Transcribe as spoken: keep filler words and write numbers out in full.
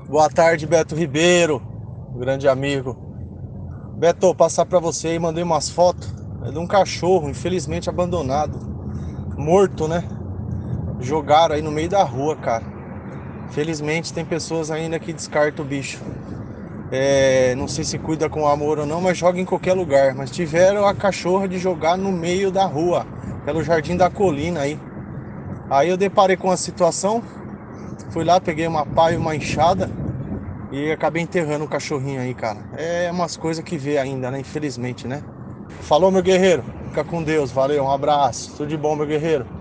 Boa tarde, Beto Ribeiro, grande amigo. Beto, passar pra você aí, mandei umas fotos. É de um cachorro, infelizmente abandonado, morto, né? Jogaram aí no meio da rua, cara. Felizmente tem pessoas ainda que descartam o bicho. É, não sei se cuida com amor ou não, mas joga em qualquer lugar. Mas tiveram a cachorra de jogar no meio da rua, pelo Jardim da Colina aí. Aí eu deparei com a situação, fui lá, peguei uma pá e uma enxada e acabei enterrando o cachorrinho aí, cara. É umas coisas que vê ainda, né? Infelizmente, né? Falou, meu guerreiro. Fica com Deus. Valeu, um abraço. Tudo de bom, meu guerreiro.